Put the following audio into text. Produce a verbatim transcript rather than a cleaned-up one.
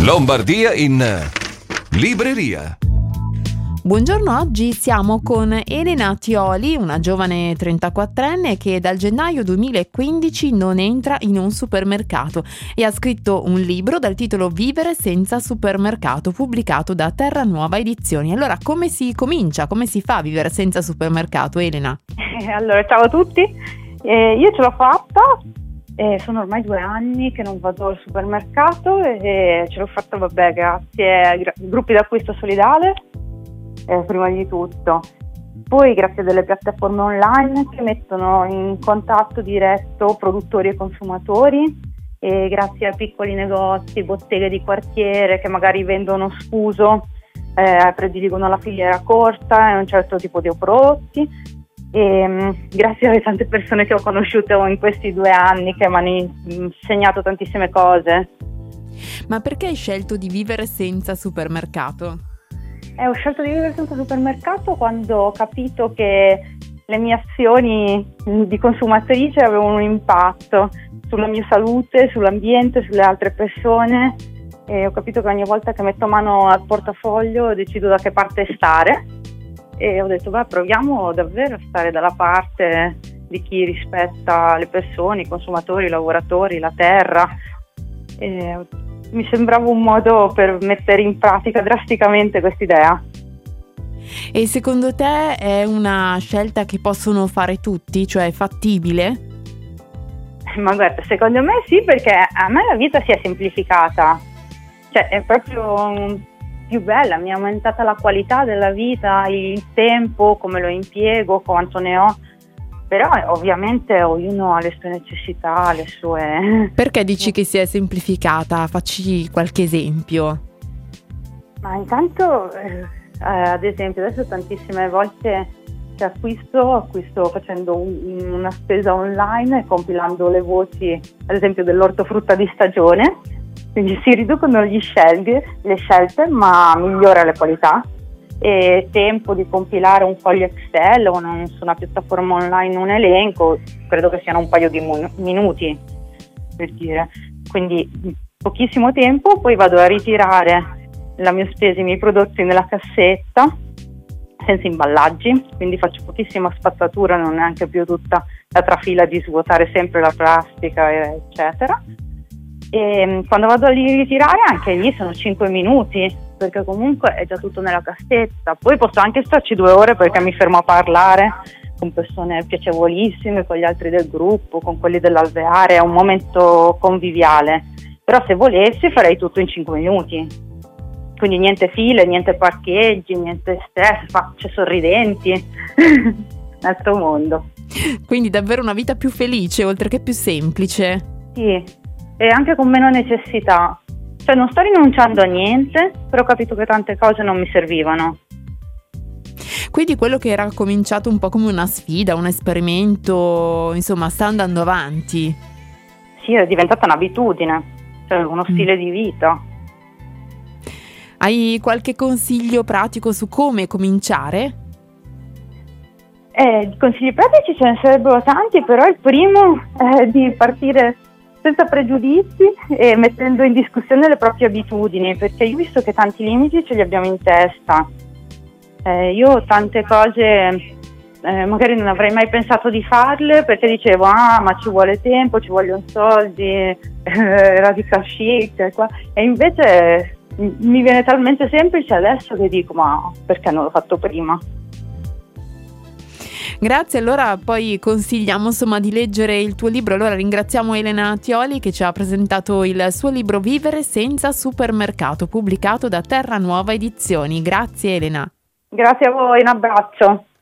Lombardia in libreria. Buongiorno, oggi siamo con Elena Tioli, una giovane trentaquattrenne che dal gennaio duemilaquindici non entra in un supermercato e ha scritto un libro dal titolo Vivere senza supermercato, pubblicato da Terra Nuova Edizioni. Allora, come si comincia? Come si fa a vivere senza supermercato, Elena? Eh, allora, ciao a tutti. Eh, io ce l'ho fatta. Eh, sono ormai due anni che non vado al supermercato e ce l'ho fatta, vabbè, grazie ai gra- gruppi d'acquisto solidale, eh, prima di tutto. Poi grazie a delle piattaforme online che mettono in contatto diretto produttori e consumatori, e grazie a piccoli negozi, botteghe di quartiere che magari vendono sfuso, eh, prediligono la filiera corta e un certo tipo di prodotti. E, um, grazie alle tante persone che ho conosciuto in questi due anni che mi hanno insegnato tantissime cose. Ma perché hai scelto di vivere senza supermercato? Eh, ho scelto di vivere senza supermercato quando ho capito che le mie azioni di consumatrice avevano un impatto sulla mia salute, sull'ambiente, sulle altre persone, e ho capito che ogni volta che metto mano al portafoglio decido da che parte stare. E ho detto, beh, proviamo davvero a stare dalla parte di chi rispetta le persone, i consumatori, i lavoratori, la terra. E mi sembrava un modo per mettere in pratica drasticamente quest'idea. E secondo te è una scelta che possono fare tutti, cioè è fattibile? Ma guarda, secondo me sì, perché a me la vita si è semplificata. Cioè, è proprio più bella, mi è aumentata la qualità della vita, il tempo, come lo impiego, quanto ne ho, però ovviamente ognuno ha le sue necessità, le sue... Perché dici che si è semplificata? Facci qualche esempio. Ma intanto, eh, ad esempio, adesso tantissime volte che acquisto, acquisto facendo un, una spesa online e compilando le voci, ad esempio, dell'ortofrutta di stagione. Quindi si riducono gli scelte, le scelte, ma migliora la qualità. E tempo di compilare un foglio Excel o un, su una piattaforma online un elenco, credo che siano un paio di mu- minuti, per dire. Quindi pochissimo tempo, poi vado a ritirare la mia spesa, i miei prodotti nella cassetta, senza imballaggi, quindi faccio pochissima spazzatura, non neanche più tutta la trafila di svuotare sempre la plastica, eccetera. E quando vado a ritirare anche lì sono cinque minuti, perché comunque è già tutto nella cassetta. Poi posso anche starci due ore perché mi fermo a parlare con persone piacevolissime, con gli altri del gruppo, con quelli dell'alveare, è un momento conviviale. Però se volessi farei tutto in cinque minuti, quindi niente file, niente parcheggi, niente stress, facce sorridenti, un altro mondo. Quindi davvero una vita più felice oltre che più semplice. Sì. E anche con meno necessità, cioè non sto rinunciando a niente, però ho capito che tante cose non mi servivano. Quindi quello che era cominciato un po' come una sfida, un esperimento, insomma, sta andando avanti. Sì, è diventata un'abitudine, cioè uno stile mm. di vita. Hai qualche consiglio pratico su come cominciare? Eh, consigli pratici ce ne sarebbero tanti, però il primo è di partire senza pregiudizi e mettendo in discussione le proprie abitudini, perché io ho visto che tanti limiti ce li abbiamo in testa. Eh, io tante cose eh, magari non avrei mai pensato di farle perché dicevo ah ma ci vuole tempo, ci vogliono soldi, eh, radical chic, qua. E invece mi viene talmente semplice adesso che dico ma perché non l'ho fatto prima? Grazie, allora poi consigliamo insomma di leggere il tuo libro. Allora ringraziamo Elena Tioli che ci ha presentato il suo libro Vivere senza supermercato, pubblicato da Terra Nuova Edizioni. Grazie Elena. Grazie a voi, un abbraccio.